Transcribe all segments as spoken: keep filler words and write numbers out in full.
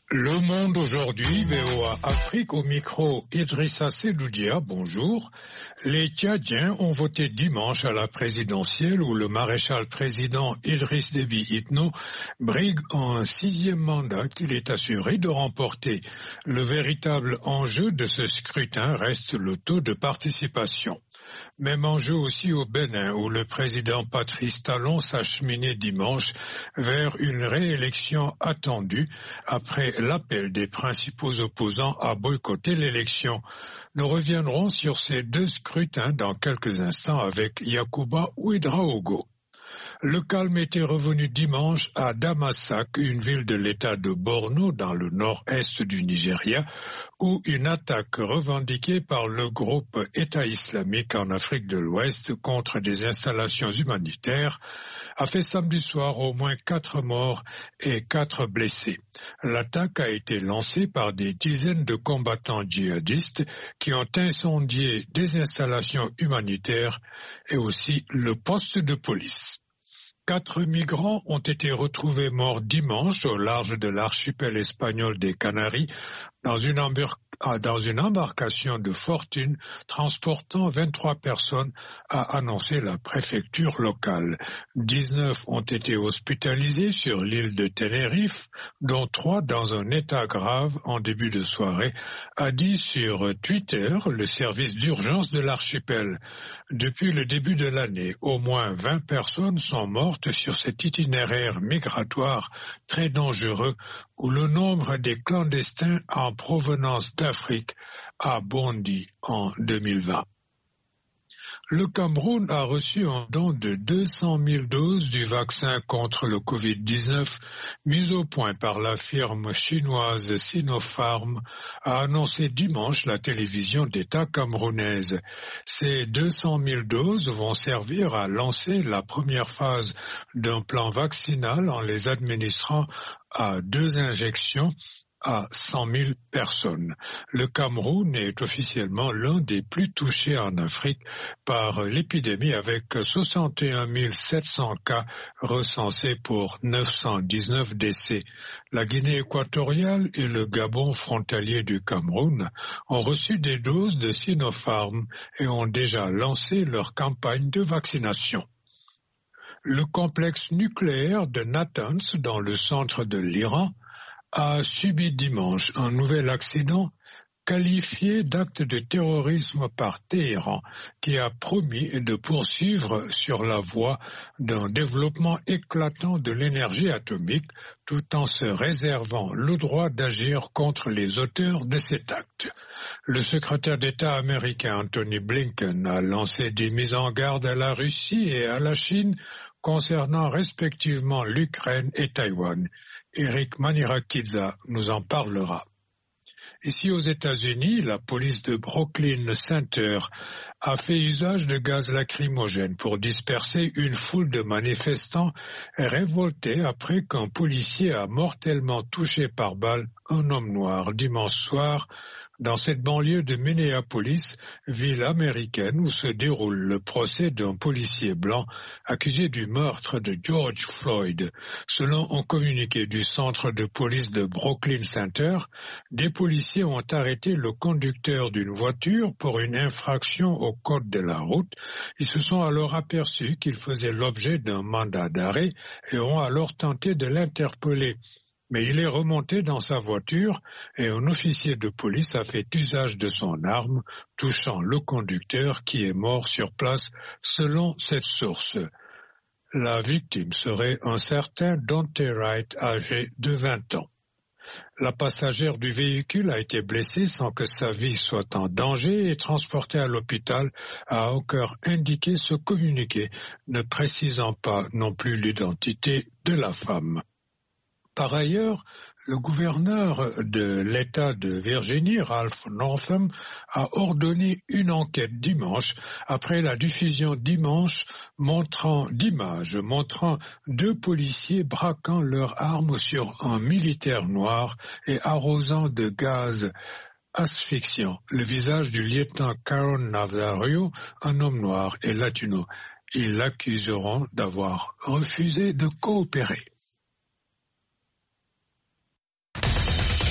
Le Monde aujourd'hui, V O A Afrique au micro, Idrissa Seloudia, bonjour. Les Tchadiens ont voté dimanche à la présidentielle où le maréchal président Idriss Déby Itno brigue un sixième mandat qu'il est assuré de remporter. Le véritable enjeu de ce scrutin reste le taux de participation. Même enjeu aussi au Bénin où le président Patrice Talon s'acheminait dimanche vers une réélection attendue après l'appel des principaux opposants à boycotter l'élection. Nous reviendrons sur ces deux scrutins dans quelques instants avec Yacouba Ouedraogo. Le calme était revenu dimanche à Damasak, une ville de l'état de Borno dans le nord-est du Nigeria, où une attaque revendiquée par le groupe État islamique en Afrique de l'Ouest contre des installations humanitaires a fait samedi soir au moins quatre morts et quatre blessés. L'attaque a été lancée par des dizaines de combattants djihadistes qui ont incendié des installations humanitaires et aussi le poste de police. Quatre migrants ont été retrouvés morts dimanche au large de l'archipel espagnol des Canaries dans une, embar- dans une embarcation de fortune transportant vingt-trois personnes, a annoncé la préfecture locale. dix-neuf ont été hospitalisés sur l'île de Tenerife, dont trois dans un état grave en début de soirée, a dit sur Twitter le service d'urgence de l'archipel. Depuis le début de l'année, au moins vingt personnes sont mortes sur cet itinéraire migratoire très dangereux où le nombre des clandestins en provenance d'Afrique a bondi en deux mille vingt. Le Cameroun a reçu un don de deux cent mille doses du vaccin contre le covid dix-neuf mis au point par la firme chinoise Sinopharm, a annoncé dimanche la télévision d'État camerounaise. Ces deux cent mille doses vont servir à lancer la première phase d'un plan vaccinal en les administrant à deux injections à cent mille personnes. Le Cameroun est officiellement l'un des plus touchés en Afrique par l'épidémie avec soixante et un mille sept cents cas recensés pour neuf cent dix-neuf décès. La Guinée équatoriale et le Gabon frontalier du Cameroun ont reçu des doses de Sinopharm et ont déjà lancé leur campagne de vaccination. Le complexe nucléaire de Natanz dans le centre de l'Iran a subi dimanche un nouvel accident qualifié d'acte de terrorisme par Téhéran, qui a promis de poursuivre sur la voie d'un développement éclatant de l'énergie atomique tout en se réservant le droit d'agir contre les auteurs de cet acte. Le secrétaire d'État américain Anthony Blinken a lancé des mises en garde à la Russie et à la Chine concernant respectivement l'Ukraine et Taïwan. Eric Manirakidza nous en parlera. Ici aux États-Unis, la police de Brooklyn Center a fait usage de gaz lacrymogène pour disperser une foule de manifestants révoltés après qu'un policier a mortellement touché par balle un homme noir dimanche soir dans cette banlieue de Minneapolis, ville américaine où se déroule le procès d'un policier blanc accusé du meurtre de George Floyd. Selon un communiqué du centre de police de Brooklyn Center, des policiers ont arrêté le conducteur d'une voiture pour une infraction au code de la route. Ils se sont alors aperçus qu'il faisait l'objet d'un mandat d'arrêt et ont alors tenté de l'interpeller. Mais il est remonté dans sa voiture et un officier de police a fait usage de son arme, touchant le conducteur qui est mort sur place selon cette source. La victime serait un certain Dante Wright âgé de vingt ans. La passagère du véhicule a été blessée sans que sa vie soit en danger et transportée à l'hôpital, a encore indiqué ce communiqué, ne précisant pas non plus l'identité de la femme. Par ailleurs, le gouverneur de l'État de Virginie, Ralph Northam, a ordonné une enquête dimanche après la diffusion dimanche montrant d'images montrant deux policiers braquant leurs armes sur un militaire noir et arrosant de gaz asphyxiant le visage du lieutenant Caron Nazario, un homme noir et latino. Ils l'accuseront d'avoir refusé de coopérer.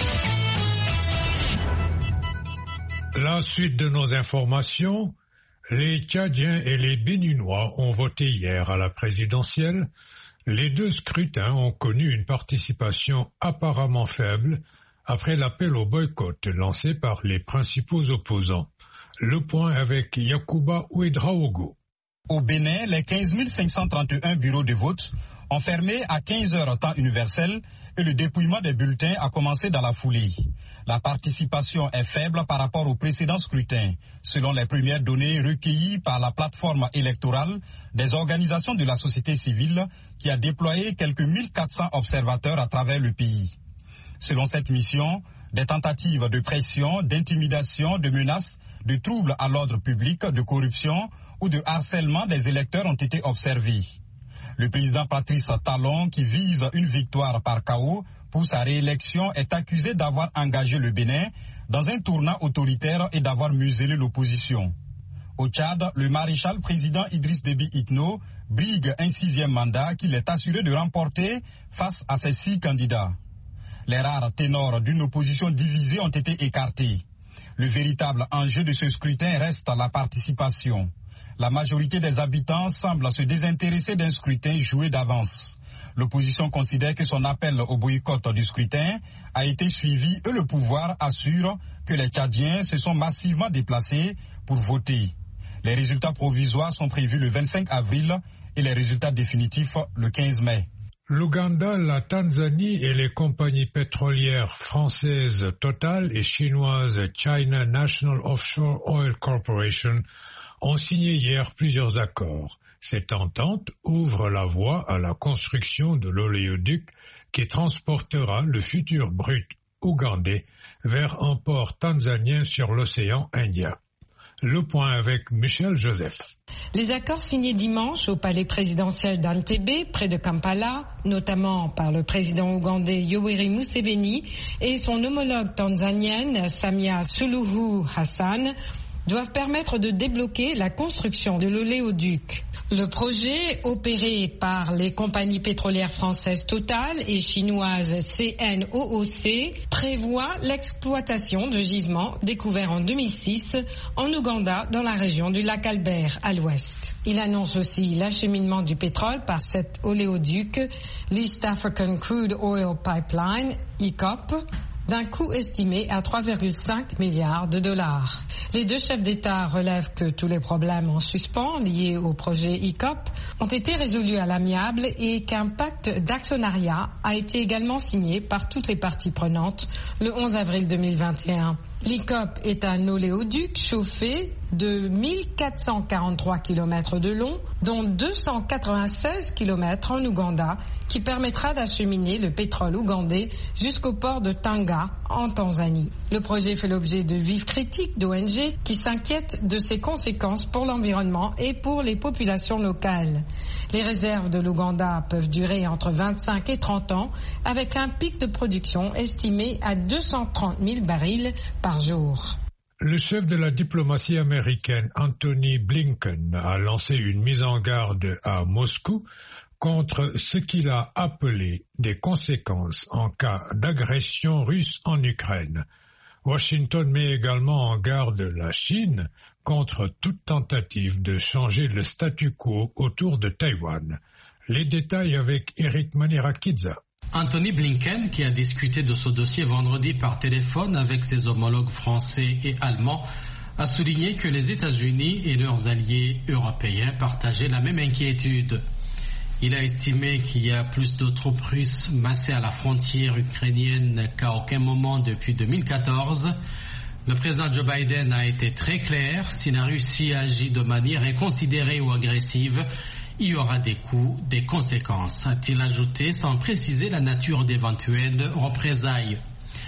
La suite de nos informations, les Tchadiens et les Béninois ont voté hier à la présidentielle. Les deux scrutins ont connu une participation apparemment faible après l'appel au boycott lancé par les principaux opposants. Le point avec Yacouba Ouedraogo. Au Bénin, les quinze mille cinq cent trente et un bureaux de vote ont fermé à quinze heures temps universel et le dépouillement des bulletins a commencé dans la foulée. La participation est faible par rapport au précédent scrutin, selon les premières données recueillies par la plateforme électorale des organisations de la société civile qui a déployé quelques mille quatre cents observateurs à travers le pays. Selon cette mission, des tentatives de pression, d'intimidation, de menaces, de troubles à l'ordre public, de corruption ou de harcèlement des électeurs ont été observés. Le président Patrice Talon, qui vise une victoire par K O pour sa réélection, est accusé d'avoir engagé le Bénin dans un tournant autoritaire et d'avoir muselé l'opposition. Au Tchad, le maréchal président Idriss Déby Itno brigue un sixième mandat qu'il est assuré de remporter face à ses six candidats. Les rares ténors d'une opposition divisée ont été écartés. Le véritable enjeu de ce scrutin reste la participation. La majorité des habitants semble se désintéresser d'un scrutin joué d'avance. L'opposition considère que son appel au boycott du scrutin a été suivi et le pouvoir assure que les Tchadiens se sont massivement déplacés pour voter. Les résultats provisoires sont prévus le vingt-cinq avril et les résultats définitifs le quinze mai. L'Ouganda, la Tanzanie et les compagnies pétrolières françaises Total et chinoises China National Offshore Oil Corporation ont signé hier plusieurs accords. Cette entente ouvre la voie à la construction de l'oléoduc qui transportera le futur brut ougandais vers un port tanzanien sur l'océan Indien. Le point avec Michel Joseph. Les accords signés dimanche au palais présidentiel d'Entebbe, près de Kampala, notamment par le président ougandais Yoweri Museveni et son homologue tanzanienne Samia Suluhu Hassan, doivent permettre de débloquer la construction de l'oléoduc. Le projet, opéré par les compagnies pétrolières françaises Total et chinoises C N O O C, prévoit l'exploitation de gisements découverts en deux mille six en Ouganda, dans la région du lac Albert, à l'ouest. Il annonce aussi l'acheminement du pétrole par cet oléoduc, l'East African Crude Oil Pipeline, E C O P, d'un coût estimé à trois virgule cinq milliards de dollars. Les deux chefs d'État relèvent que tous les problèmes en suspens liés au projet E C O P ont été résolus à l'amiable et qu'un pacte d'actionnariat a été également signé par toutes les parties prenantes le onze avril deux mille vingt et un. L'E C O P est un oléoduc chauffé de mille quatre cent quarante-trois kilomètres de long, dont deux cent quatre-vingt-seize kilomètres en Ouganda, qui permettra d'acheminer le pétrole ougandais jusqu'au port de Tanga, en Tanzanie. Le projet fait l'objet de vives critiques d'O N G qui s'inquiètent de ses conséquences pour l'environnement et pour les populations locales. Les réserves de l'Ouganda peuvent durer entre vingt-cinq et trente ans, avec un pic de production estimé à deux cent trente mille barils par jour. Le chef de la diplomatie américaine, Anthony Blinken, a lancé une mise en garde à Moscou contre ce qu'il a appelé des conséquences en cas d'agression russe en Ukraine. Washington met également en garde la Chine contre toute tentative de changer le statu quo autour de Taïwan. Les détails avec Eric Manirakidze. Anthony Blinken, qui a discuté de ce dossier vendredi par téléphone avec ses homologues français et allemands, a souligné que les États-Unis et leurs alliés européens partageaient la même inquiétude. Il a estimé qu'il y a plus de troupes russes massées à la frontière ukrainienne qu'à aucun moment depuis deux mille quatorze. Le président Joe Biden a été très clair: si la Russie agit de manière inconsidérée ou agressive, il y aura des coûts, des conséquences, a-t-il ajouté, sans préciser la nature d'éventuelles représailles.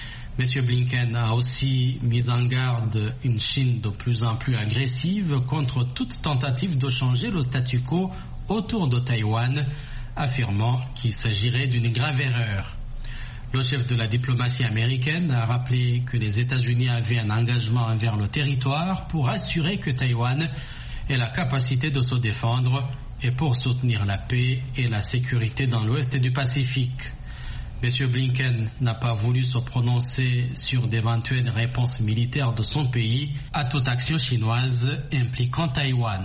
M. Blinken a aussi mis en garde une Chine de plus en plus agressive contre toute tentative de changer le statu quo autour de Taïwan, affirmant qu'il s'agirait d'une grave erreur. Le chef de la diplomatie américaine a rappelé que les États-Unis avaient un engagement envers le territoire pour assurer que Taïwan ait la capacité de se défendre et pour soutenir la paix et la sécurité dans l'ouest du Pacifique. M. Blinken n'a pas voulu se prononcer sur d'éventuelles réponses militaires de son pays à toute action chinoise impliquant Taïwan.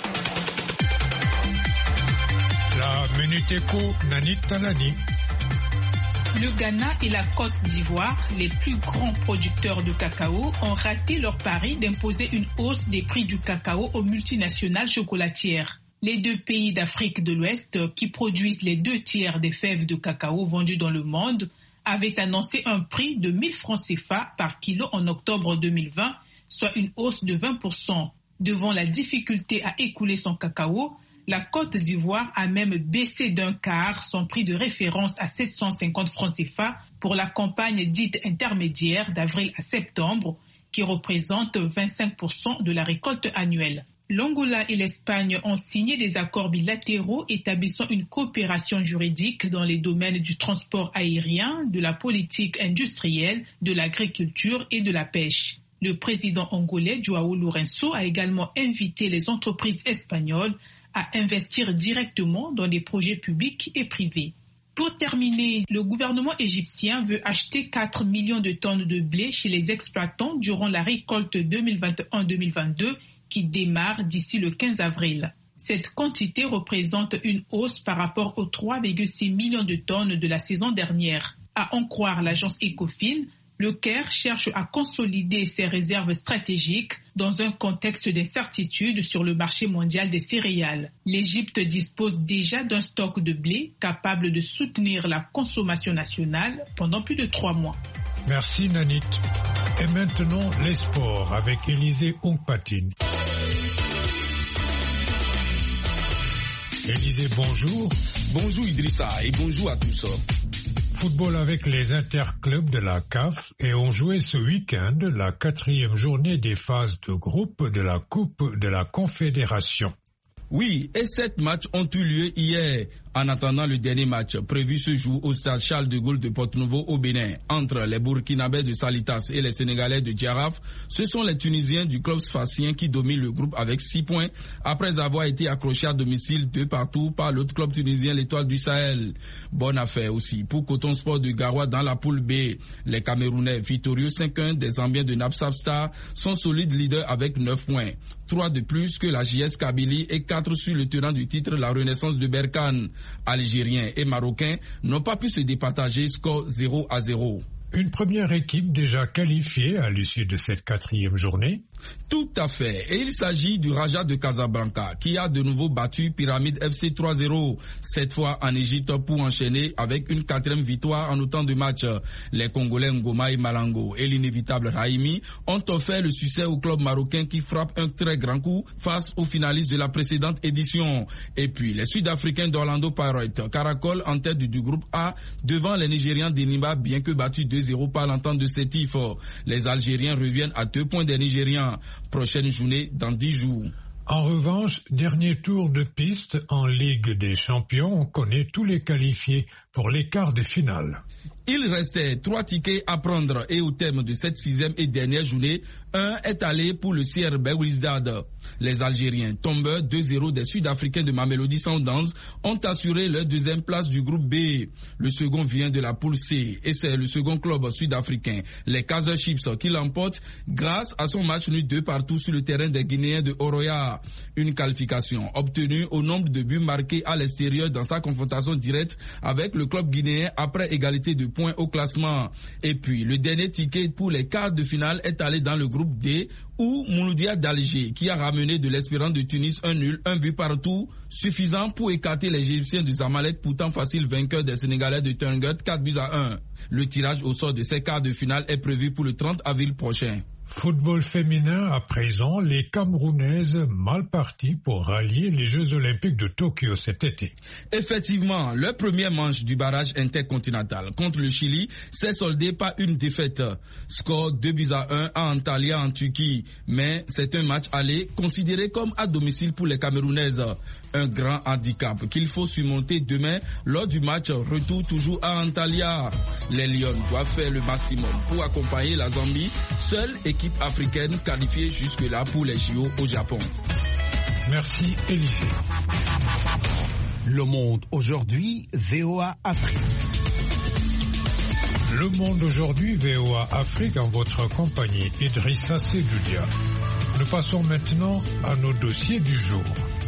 La Minute Éco, Nanit Talani. Le Ghana et la Côte d'Ivoire, les plus grands producteurs de cacao, ont raté leur pari d'imposer une hausse des prix du cacao aux multinationales chocolatières. Les deux pays d'Afrique de l'Ouest, qui produisent les deux tiers des fèves de cacao vendues dans le monde, avaient annoncé un prix de mille francs C F A par kilo en octobre deux mille vingt, soit une hausse de vingt pour cent. Devant la difficulté à écouler son cacao, la Côte d'Ivoire a même baissé d'un quart son prix de référence à sept cent cinquante francs C F A pour la campagne dite intermédiaire d'avril à septembre, qui représente vingt-cinq pour cent de la récolte annuelle. L'Angola et l'Espagne ont signé des accords bilatéraux établissant une coopération juridique dans les domaines du transport aérien, de la politique industrielle, de l'agriculture et de la pêche. Le président angolais João Lourenço a également invité les entreprises espagnoles à investir directement dans des projets publics et privés. Pour terminer, le gouvernement égyptien veut acheter quatre millions de tonnes de blé chez les exploitants durant la récolte deux mille vingt et un deux mille vingt-deux qui démarre d'ici le quinze avril. Cette quantité représente une hausse par rapport aux trois virgule six millions de tonnes de la saison dernière. À en croire l'agence Ecofin, le Caire cherche à consolider ses réserves stratégiques dans un contexte d'incertitude sur le marché mondial des céréales. L'Égypte dispose déjà d'un stock de blé capable de soutenir la consommation nationale pendant plus de trois mois. Merci Nanit. Et maintenant, les sports avec Élisée Ongpatine. Élisée, bonjour. Bonjour Idrissa et bonjour à tous. Football avec les interclubs de la C A F et ont joué ce week-end la quatrième journée des phases de groupe de la Coupe de la Confédération. Oui, et sept matchs ont eu lieu hier. En attendant le dernier match prévu ce jour au stade Charles de Gaulle de Porto-Novo au Bénin, entre les Burkinabés de Salitas et les Sénégalais de Djaraf, ce sont les Tunisiens du club sfaxien qui dominent le groupe avec six points après avoir été accrochés à domicile deux partout par l'autre club tunisien, l'Étoile du Sahel. Bonne affaire aussi pour Coton Sport de Garoua dans la poule B. Les Camerounais victorieux cinq un des Zambiens de Napsap Star sont solides leaders avec neuf points. trois de plus que la J S Kabylie et quatre sur le tenant du titre, la Renaissance de Berkane. Algériens et Marocains n'ont pas pu se départager, score zéro à zéro. Une première équipe déjà qualifiée à l'issue de cette quatrième journée. Tout à fait. Et il s'agit du Raja de Casablanca qui a de nouveau battu Pyramide F C trois zéro, cette fois en Égypte pour enchaîner avec une quatrième victoire en autant de matchs. Les Congolais Ngoma et Malango et l'inévitable Raimi ont offert le succès au club marocain qui frappe un très grand coup face aux finalistes de la précédente édition. Et puis les Sud-Africains d'Orlando Pirates caracolent en tête du groupe A devant les Nigérians d'Enimba bien que battus deux zéro par l'entente de Sétif. Les Algériens reviennent à deux points des Nigérians. Prochaine journée dans dix jours. En revanche, dernier tour de piste en Ligue des Champions, on connaît tous les qualifiés pour les quarts de finale. Il restait trois tickets à prendre et au terme de cette sixième et dernière journée, un est allé pour le C R B Belouizdad. Les Algériens, tombeurs deux zéro des Sud-Africains de Mamelodi Sundowns, ont assuré leur deuxième place du groupe B. Le second vient de la poule C et c'est le second club sud-africain, les Kaizer Chiefs, qui l'emporte grâce à son match nul deux partout sur le terrain des Guinéens de Oroya. Une qualification obtenue au nombre de buts marqués à l'extérieur dans sa confrontation directe avec le club guinéen après égalité de points au classement. Et puis, le dernier ticket pour les quarts de finale est allé dans le groupe D où Mouloudia d'Alger, qui a ramené de l'Espérance de Tunis un nul, un but partout, suffisant pour écarter les Égyptiens du Zamalek, pourtant facile vainqueur des Sénégalais de Turngut, quatre buts à un. Le tirage au sort de ces quarts de finale est prévu pour le trente avril prochain. Football féminin à présent, les Camerounaises mal parties pour rallier les Jeux Olympiques de Tokyo cet été. Effectivement, leur première manche du barrage intercontinental contre le Chili s'est soldée par une défaite. Score deux buts à un à Antalya en Turquie. Mais c'est un match aller considéré comme à domicile pour les Camerounaises. Un grand handicap qu'il faut surmonter demain lors du match retour toujours à Antalya. Les Lions doivent faire le maximum pour accompagner la Zambie, seule équipe africaine qualifiée jusque-là pour les J O au Japon. Merci Élisée. Le Monde aujourd'hui, V O A Afrique. Le Monde aujourd'hui, V O A Afrique, en votre compagnie, Idrissa Sedoudia. Nous passons maintenant à nos dossiers du jour.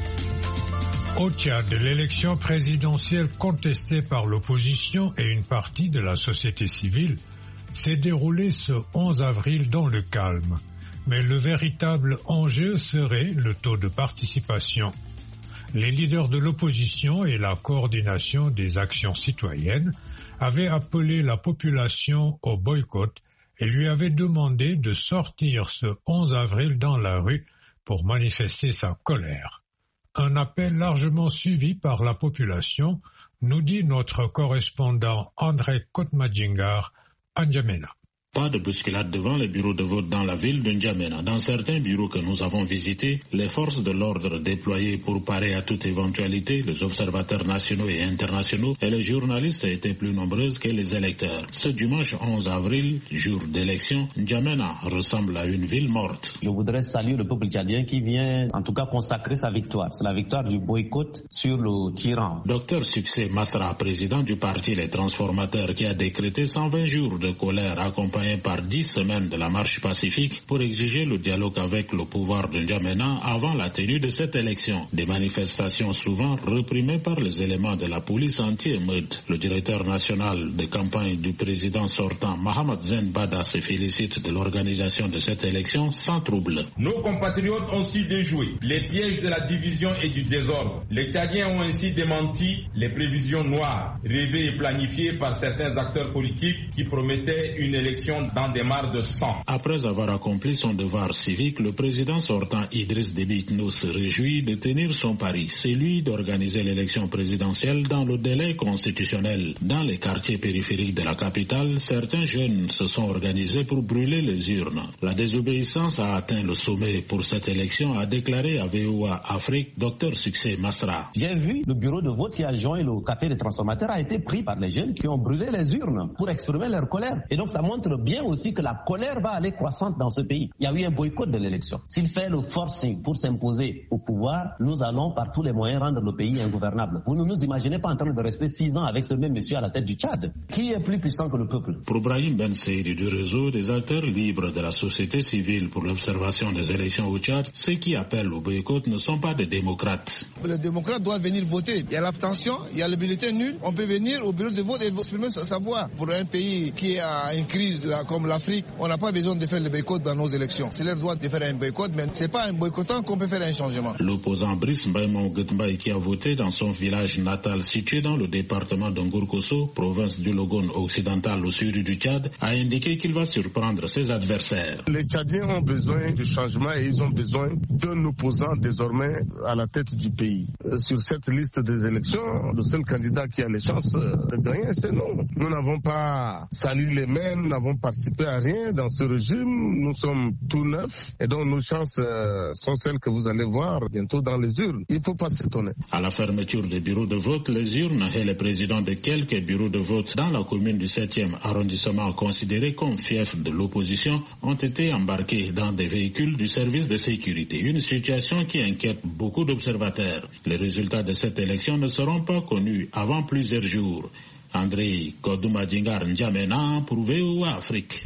Au Tchad, l'élection présidentielle contestée par l'opposition et une partie de la société civile s'est déroulée ce onze avril dans le calme. Mais le véritable enjeu serait le taux de participation. Les leaders de l'opposition et la coordination des actions citoyennes avaient appelé la population au boycott et lui avaient demandé de sortir ce onze avril dans la rue pour manifester sa colère. Un appel largement suivi par la population, nous dit notre correspondant André Kotmadjingar à N'Djamena. Pas de bousculade devant les bureaux de vote dans la ville de N'Djamena. Dans certains bureaux que nous avons visités, les forces de l'ordre déployées pour parer à toute éventualité, les observateurs nationaux et internationaux et les journalistes étaient plus nombreuses que les électeurs. Ce dimanche onze avril, jour d'élection, N'Djamena ressemble à une ville morte. Je voudrais saluer le peuple tchadien qui vient en tout cas consacrer sa victoire. C'est la victoire du boycott sur le tyran. Docteur Succès Masra, président du parti Les Transformateurs, qui a décrété cent vingt jours de colère accompagnés par dix semaines de la marche pacifique pour exiger le dialogue avec le pouvoir de N'Djamena avant la tenue de cette élection. Des manifestations souvent réprimées par les éléments de la police anti-émeute. Le directeur national de campagne du président sortant, Mohamed Zen Bada, se félicite de l'organisation de cette élection sans trouble. Nos compatriotes ont su déjouer les pièges de la division et du désordre. Les Tchadiens ont ainsi démenti les prévisions noires, rêvées et planifiées par certains acteurs politiques qui promettaient une élection dans des mares de sang. Après avoir accompli son devoir civique, le président sortant Idriss Déby Itno se réjouit de tenir son pari, celui d'organiser l'élection présidentielle dans le délai constitutionnel. Dans les quartiers périphériques de la capitale, certains jeunes se sont organisés pour brûler les urnes. La désobéissance a atteint le sommet pour cette élection, a déclaré à V O A Afrique Docteur Succès Masra. J'ai vu le bureau de vote qui a joint le café des transformateurs a été pris par les jeunes qui ont brûlé les urnes pour exprimer leur colère. Et donc ça montre bien aussi que la colère va aller croissante dans ce pays. Il y a eu un boycott de l'élection. S'il fait le forcing pour s'imposer au pouvoir, nous allons par tous les moyens rendre le pays ingouvernable. Vous ne nous imaginez pas en train de rester six ans avec ce même monsieur à la tête du Tchad. Qui est plus puissant que le peuple? Pour Brahim Ben Seidi du réseau des acteurs libres de la société civile pour l'observation des élections au Tchad, ceux qui appellent au boycott ne sont pas des démocrates. Les démocrates doivent venir voter. Il y a l'abstention, il y a le bulletin nul. On peut venir au bureau de vote et exprimer sa voix. Pour un pays qui est en une crise là, comme l'Afrique, on n'a pas besoin de faire le boycott dans nos élections. C'est leur droit de faire un boycott, mais c'est pas en boycottant qu'on peut faire un changement. L'opposant Brice Mbaïmon Gutmbaï, qui a voté dans son village natal situé dans le département d'Ngourkosso, province du Logone occidental au sud du Tchad, a indiqué qu'il va surprendre ses adversaires. Les Tchadiens ont besoin de changement et ils ont besoin d'un opposant désormais à la tête du pays. Sur cette liste des élections, le seul candidat qui a les chances de gagner, c'est nous. Nous n'avons pas sali les mains, nous n'avons participé à rien dans ce régime, nous sommes tout neufs et donc nos chances euh, sont celles que vous allez voir bientôt dans les urnes. Il ne faut pas s'étonner. À la fermeture des bureaux de vote, les urnes et les présidents de quelques bureaux de vote dans la commune du septième arrondissement considérés comme fiefs de l'opposition ont été embarqués dans des véhicules du service de sécurité. Une situation qui inquiète beaucoup d'observateurs. Les résultats de cette élection ne seront pas connus avant plusieurs jours. André Kodoumadjingar N'Djamena pour V O A Afrique.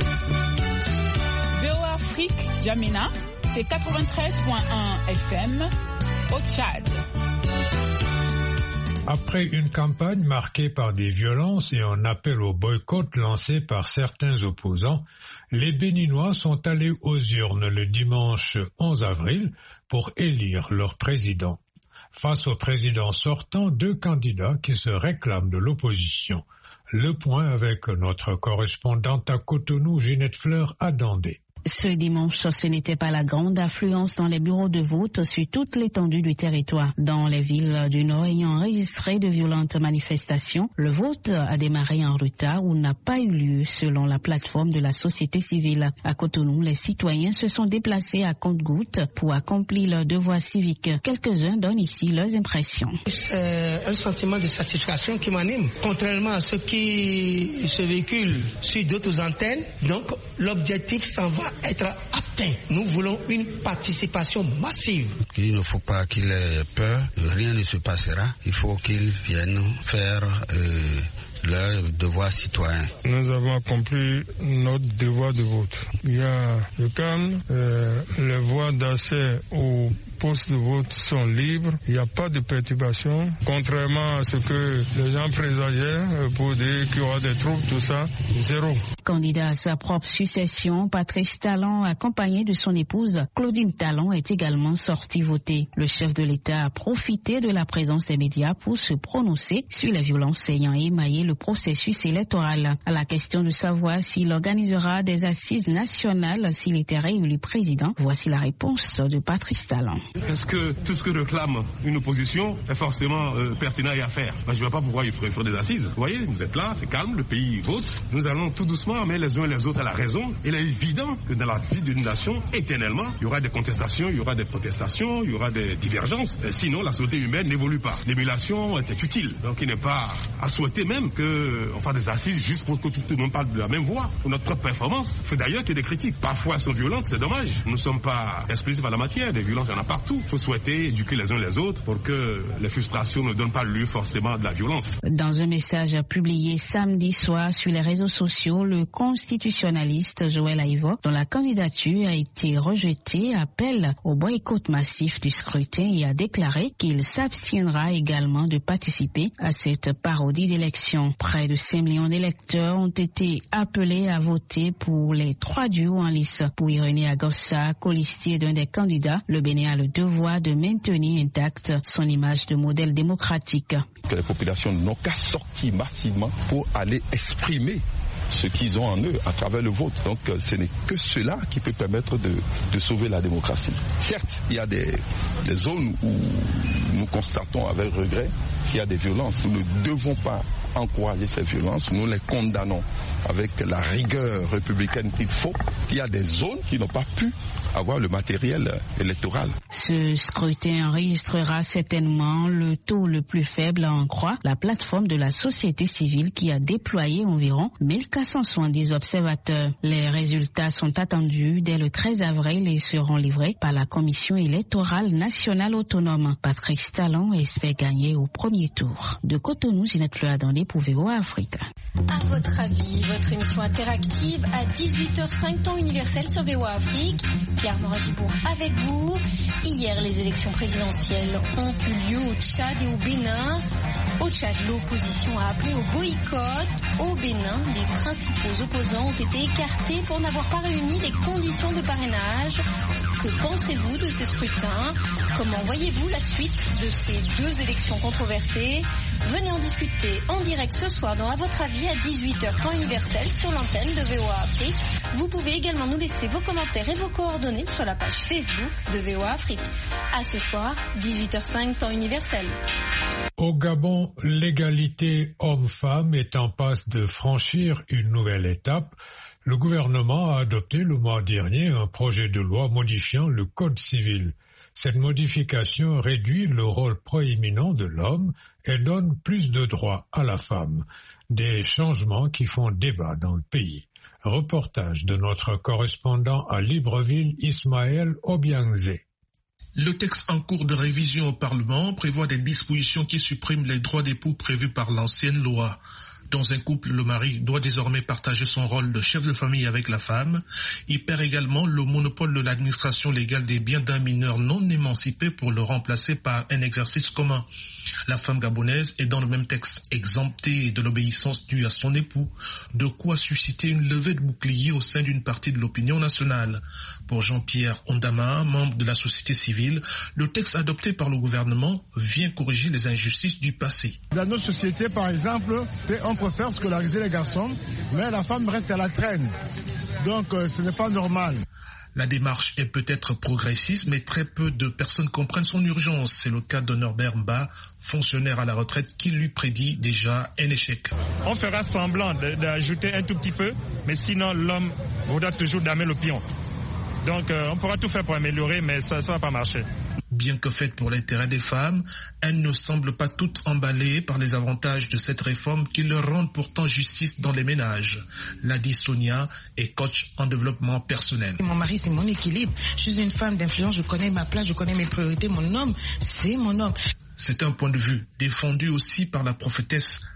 V O A Afrique, N'Djamena, c'est quatre-vingt-treize point un F M au Tchad. Après une campagne marquée par des violences et un appel au boycott lancé par certains opposants, les Béninois sont allés aux urnes le dimanche onze avril pour élire leur président. Face au président sortant, deux candidats qui se réclament de l'opposition. Le point avec notre correspondante à Cotonou, Ginette Fleur Adandé. Ce dimanche, ce n'était pas la grande affluence dans les bureaux de vote sur toute l'étendue du territoire. Dans les villes du Nord ayant enregistré de violentes manifestations, le vote a démarré en retard ou n'a pas eu lieu selon la plateforme de la société civile. À Cotonou, les citoyens se sont déplacés à compte-gouttes pour accomplir leurs devoirs civiques. Quelques-uns donnent ici leurs impressions. C'est un sentiment de satisfaction qui m'anime, contrairement à ce qui se véhicule sur d'autres antennes. Donc, l'objectif s'en va être atteint. Nous voulons une participation massive. Il ne faut pas qu'il ait peur, rien ne se passera. Il faut qu'ils viennent faire euh, leur devoir citoyen. Nous avons accompli notre devoir de vote. Il y a le calme, euh, les voies d'accès aux postes de vote sont libres, il n'y a pas de perturbation, contrairement à ce que les gens présageaient pour dire qu'il y aura des troubles, tout ça, zéro. Candidat à sa propre succession, Patrice Talon, accompagné de son épouse Claudine Talon, est également sorti voter. Le chef de l'État a profité de la présence des médias pour se prononcer sur les violences ayant émaillé le processus électoral. À la question de savoir s'il organisera des assises nationales s'il était réélu président, voici la réponse de Patrice Talon. Est-ce que tout ce que réclame une opposition est forcément euh, pertinent et à faire? Ben, je ne vois pas pourquoi il faudrait faire des assises. Vous voyez, vous êtes là, c'est calme, le pays vote. Nous allons tout doucement, mais les uns et les autres à la raison. Il est évident que dans la vie d'une nation, éternellement, il y aura des contestations, il y aura des protestations, il y aura des divergences. Et sinon, la société humaine n'évolue pas. L'émulation était utile. Donc il n'est pas à souhaiter même qu'on fasse des assises juste pour que tout le monde parle de la même voix. Pour notre propre performance, il faut d'ailleurs qu'il y ait des critiques. Parfois elles sont violentes, c'est dommage. Nous ne sommes pas exclusifs à la matière. Des violences, il y en a partout. Il faut souhaiter éduquer les uns les autres pour que les frustrations ne donnent pas lieu forcément à de la violence. Dans un message publié samedi soir sur les réseaux sociaux, le constitutionnaliste Joël Aïvo, dont la candidature a été rejetée, appelle au boycott massif du scrutin et a déclaré qu'il s'abstiendra également de participer à cette parodie d'élection. Près de cinq millions d'électeurs ont été appelés à voter pour les trois duos en lice. Pour Irénée Agossa, colistier d'un des candidats, le Bénin a le devoir de maintenir intacte son image de modèle démocratique. Que les populations n'ont qu'à sortir massivement pour aller exprimer ce qu'ils ont en eux à travers le vote. Donc ce n'est que cela qui peut permettre de, de sauver la démocratie. Certes, il y a des, des zones où nous constatons avec regret qu'il y a des violences. Nous ne devons pas encourager ces violences. Nous les condamnons avec la rigueur républicaine qu'il faut. Il y a des zones qui n'ont pas pu avoir le matériel électoral. Ce scrutin enregistrera certainement le taux le plus faible, en croit la plateforme de la société civile qui a déployé environ mille quatre cent soixante-dix observateurs. Les résultats sont attendus dès le treize avril et seront livrés par la Commission électorale nationale autonome. Patrice Talon espère gagner au premier tour. De Cotonou, Ginette Fleur-Dandé pour V O A Afrique. À votre avis, votre émission interactive à dix-huit heures cinq temps universel sur V O A Afrique. Pierre Moradibourg avec vous. Hier, les élections présidentielles ont eu lieu au Tchad et au Bénin. Au Tchad, l'opposition a appelé au boycott. Au Bénin, les principaux opposants ont été écartés pour n'avoir pas réuni les conditions de parrainage. Que pensez-vous de ces scrutins? Comment voyez-vous la suite de ces deux élections controversées? Venez en discuter en direct ce soir dans À votre avis à dix-huit heures temps universel sur l'antenne de V O A Afrique. Vous pouvez également nous laisser vos commentaires et vos coordonnées sur la page Facebook de V O A Afrique. À ce soir, dix-huit heures cinq temps universel. Au Gabon, l'égalité homme-femme est en passe de franchir une nouvelle étape. Le gouvernement a adopté le mois dernier un projet de loi modifiant le Code civil. Cette modification réduit le rôle proéminent de l'homme et donne plus de droits à la femme. Des changements qui font débat dans le pays. Reportage de notre correspondant à Libreville, Ismaël Obiangze. Le texte en cours de révision au Parlement prévoit des dispositions qui suppriment les droits d'époux prévus par l'ancienne loi. Dans un couple, le mari doit désormais partager son rôle de chef de famille avec la femme. Il perd également le monopole de l'administration légale des biens d'un mineur non émancipé pour le remplacer par un exercice commun. La femme gabonaise est dans le même texte exemptée de l'obéissance due à son époux, de quoi susciter une levée de bouclier au sein d'une partie de l'opinion nationale. Pour Jean-Pierre Ondama, membre de la société civile, le texte adopté par le gouvernement vient corriger les injustices du passé. Dans notre société, par exemple, on préfère scolariser les garçons, mais la femme reste à la traîne. Donc euh, ce n'est pas normal. La démarche est peut-être progressiste, mais très peu de personnes comprennent son urgence. C'est le cas de Norbert Mba, fonctionnaire à la retraite, qui lui prédit déjà un échec. On fera semblant d'ajouter un tout petit peu, mais sinon l'homme voudra toujours damer le pion. Donc euh, on pourra tout faire pour améliorer, mais ça ne va pas marcher. Bien que faite pour l'intérêt des femmes, elles ne semblent pas toutes emballées par les avantages de cette réforme qui leur rendent pourtant justice dans les ménages. Ladi Sonia est coach en développement personnel. Mon mari, c'est mon équilibre. Je suis une femme d'influence, je connais ma place, je connais mes priorités. Mon homme, c'est mon homme. C'est un point de vue défendu aussi par la prophétesse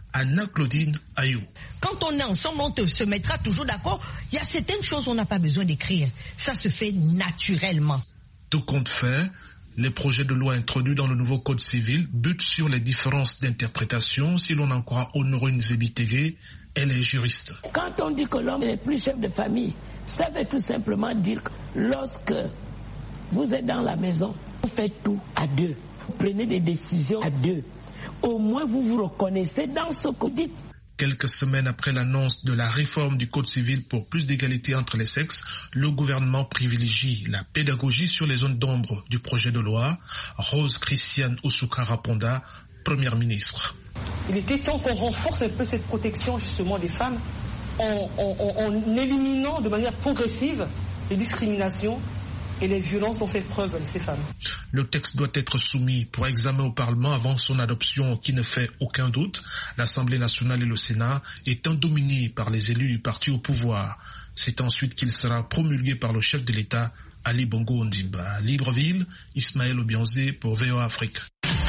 Anna-Claudine Ayou. Quand on est ensemble, on se mettra toujours d'accord. Il y a certaines choses on n'a pas besoin d'écrire. Ça se fait naturellement. Tout compte fait, les projets de loi introduits dans le nouveau code civil butent sur les différences d'interprétation si l'on en croit Honorine Zebitege, elle est juriste. Quand on dit que l'homme n'est plus chef de famille, ça veut tout simplement dire que lorsque vous êtes dans la maison, vous faites tout à deux. Vous prenez des décisions à deux. Au moins vous vous reconnaissez dans ce que vous dites. Quelques semaines après l'annonce de la réforme du Code civil pour plus d'égalité entre les sexes, le gouvernement privilégie la pédagogie sur les zones d'ombre du projet de loi. Rose Christiane Ousoukara-Ponda, première ministre. Il était temps qu'on renforce un peu cette protection justement des femmes en, en, en éliminant de manière progressive les discriminations et les violences dont fait preuve ces femmes. Le texte doit être soumis pour examen au Parlement avant son adoption qui ne fait aucun doute. L'Assemblée nationale et le Sénat étant dominés par les élus du parti au pouvoir. C'est ensuite qu'il sera promulgué par le chef de l'État, Ali Bongo Ondimba. À Libreville, Ismaël Obianzé pour V O A Afrique.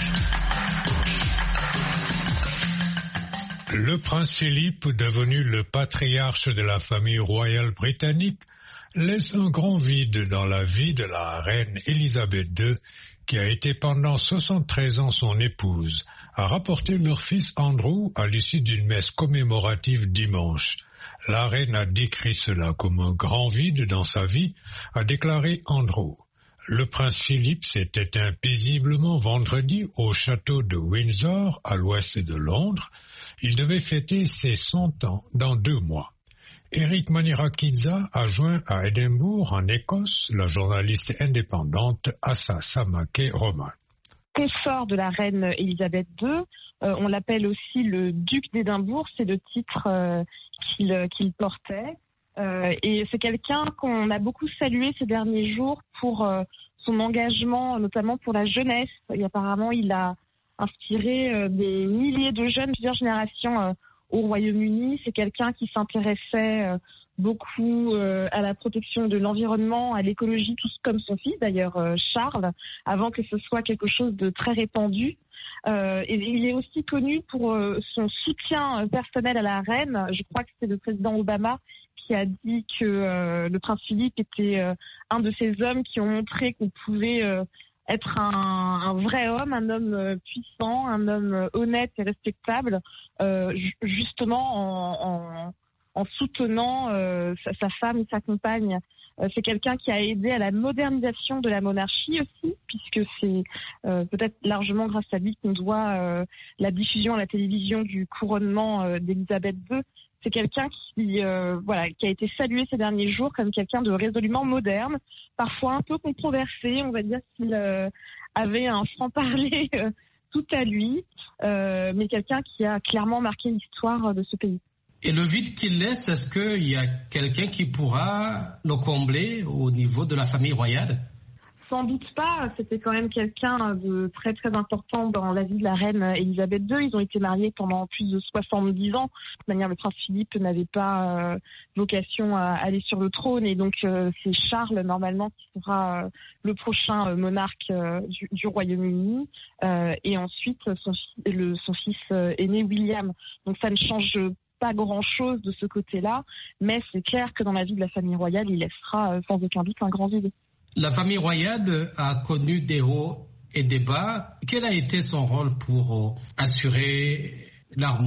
Le prince Philippe, devenu le patriarche de la famille royale britannique, laisse un grand vide dans la vie de la reine Elisabeth deux, qui a été pendant soixante-treize ans son épouse, a rapporté leur fils Andrew à l'issue d'une messe commémorative dimanche. La reine a décrit cela comme un grand vide dans sa vie, a déclaré Andrew. Le prince Philippe s'est éteint paisiblement vendredi au château de Windsor, à l'ouest de Londres. Il devait fêter ses cent ans dans deux mois. Eric Manirakidza a joint à Édimbourg, en Écosse, la journaliste indépendante Assa Samake Roman. Consort de la reine Elisabeth deux, euh, on l'appelle aussi le duc d'Édimbourg, c'est le titre euh, qu'il, qu'il portait. Euh, et c'est quelqu'un qu'on a beaucoup salué ces derniers jours pour euh, son engagement, notamment pour la jeunesse. Et apparemment, il a inspiré euh, des milliers de jeunes, plusieurs générations euh, au Royaume-Uni. C'est quelqu'un qui s'intéressait euh, beaucoup euh, à la protection de l'environnement, à l'écologie, tout comme son fils d'ailleurs, euh, Charles, avant que ce soit quelque chose de très répandu. Euh, et il est aussi connu pour euh, son soutien personnel à la reine. Je crois que c'est le président Obama qui a dit que euh, le prince Philippe était euh, un de ces hommes qui ont montré qu'on pouvait euh, être un, un vrai homme, un homme euh, puissant, un homme euh, honnête et respectable, euh, ju- justement en, en, en soutenant euh, sa, sa femme et sa compagne. Euh, c'est quelqu'un qui a aidé à la modernisation de la monarchie aussi, puisque c'est euh, peut-être largement grâce à lui qu'on doit euh, la diffusion à la télévision du couronnement euh, d'Élisabeth deux. C'est quelqu'un qui, euh, voilà, qui a été salué ces derniers jours comme quelqu'un de résolument moderne, parfois un peu controversé. On va dire qu'il euh, avait un franc-parler euh, tout à lui, euh, mais quelqu'un qui a clairement marqué l'histoire de ce pays. Et le vide qu'il laisse, est-ce qu'il y a quelqu'un qui pourra le combler au niveau de la famille royale ? Sans doute pas, c'était quand même quelqu'un de très très important dans la vie de la reine Elisabeth deux. Ils ont été mariés pendant plus de soixante-dix ans. De toute manière, le prince Philippe n'avait pas euh, vocation à aller sur le trône et donc euh, c'est Charles normalement qui sera euh, le prochain euh, monarque euh, du, du Royaume-Uni euh, et ensuite son, le, son fils euh, aîné William. Donc ça ne change pas grand-chose de ce côté-là, mais c'est clair que dans la vie de la famille royale, il laissera euh, sans aucun doute un grand vide. La famille royale a connu des hauts et des bas. Quel a été son rôle pour assurer l'harmonie ?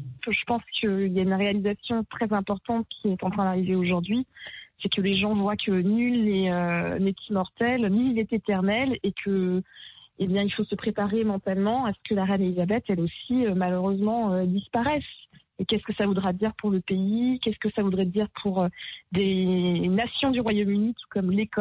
Je pense qu'il y a une réalisation très importante qui est en train d'arriver aujourd'hui. C'est que les gens voient que nul n'est, euh, n'est immortel, ni il est éternel, et que, eh bien, il faut se préparer mentalement à ce que la reine Elisabeth, elle aussi, euh, malheureusement, euh, disparaisse. Et qu'est-ce que ça voudra dire pour le pays ? Qu'est-ce que ça voudrait dire pour euh, des nations du Royaume-Uni, tout comme l'Écosse ?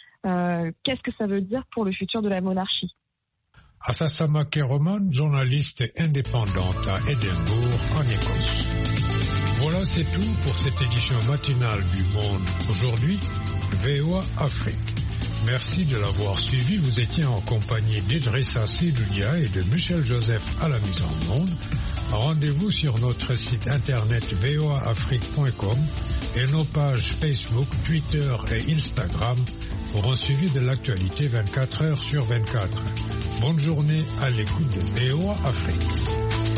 euh, Qu'est-ce que ça veut dire pour le futur de la monarchie ? Assa Samake Roman, journaliste indépendante à Édimbourg, en Écosse. Voilà, c'est tout pour cette édition matinale du Monde aujourd'hui, V O A Afrique. Merci de l'avoir suivi. Vous étiez en compagnie d'Idrissa Sidoudia et de Michel Joseph à la mise en onde. Rendez-vous sur notre site internet v o a afrique point com et nos pages Facebook, Twitter et Instagram pour un suivi de l'actualité vingt-quatre heures sur vingt-quatre. Bonne journée à l'écoute de V O A Afrique.